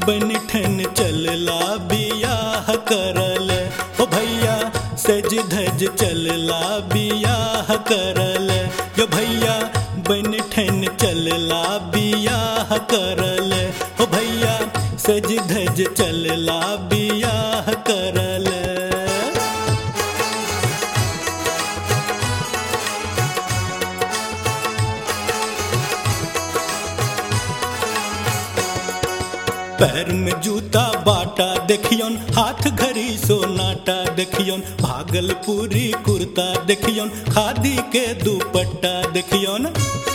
बन ठन चलला बियाह करल हो भैया सज धज चलला बियाह करल यो भैया बन ठन चलला बियाह करल हो भैया सज धज चलला बियाह करल। पैर में जूता बाटा देखियोन, हाथ घड़ी सोनाटा देखियोन, भागलपुरी कुर्ता देखियोन, खादी के दुपट्टा देखियोन।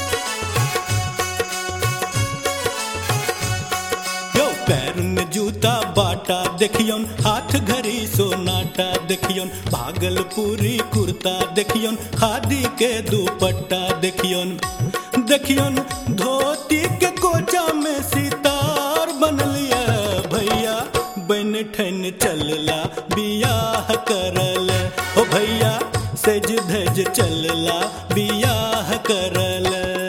यो पैर में जूता बाटा देखियोन, हाथ घड़ी सोनाटा देखियोन, भागलपुरी कुर्ता देखियोन, खादी के दुपट्टा देखियोन। देखियोन धोती के कोचा में सितार बनलिया भैया बन ठन चलला बियाह करल ओ भैया सज धज चलला बियाह करल।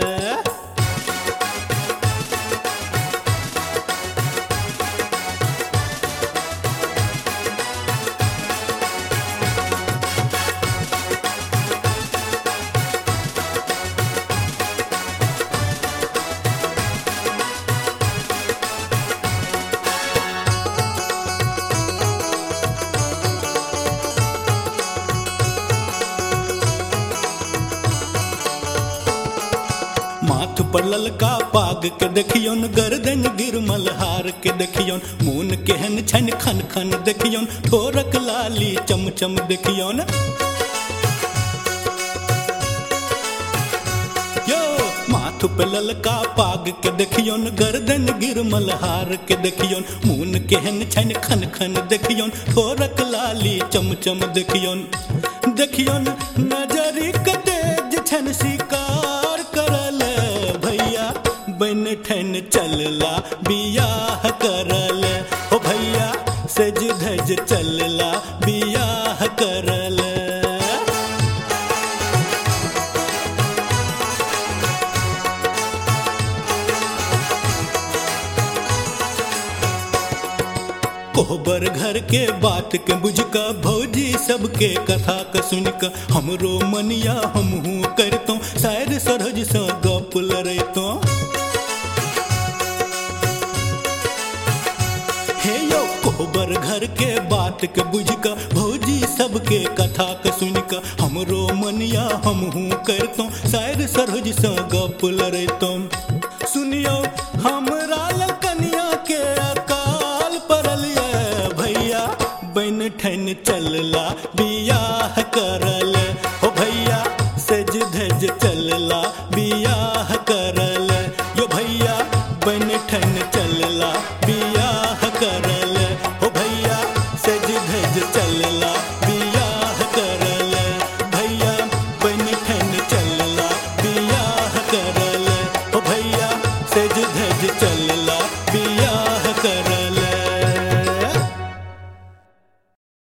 माथ पर ललका पाग के देखियोन, गर्दन गिरमल हार के देखियोन, मून केहन छन खन खन देखियोन, ठोरक लाली चम चम देखियोन। यो माथ पे ललका पाग के देखियोन, गर्दन गिरमल हार के देखियोन, मून केहन छन खन खन देखियोन, ठोरक लाली चम चम देखियोन। देखियोन नजरी के तेज छन शिकार करल भैया बन ठन चलला बियाह करल हो भैया सज धज चलला बियाह करल। कोहबर घर के बात के बुझका भौजी सबके कथा क सुनक हमरो मनिया हमहू करतो, शायद सरहज से गप लड़तो। हे यो कोहबर घर के बात के बुझका भौजी सबके कथा क सुनक हमरो मनिया हमहू करतो, शायद सरहज से गप लड़तो। सुनियो हमरा लकनिया के अकाल परलिया भैया बन ठन चलला बियाह करल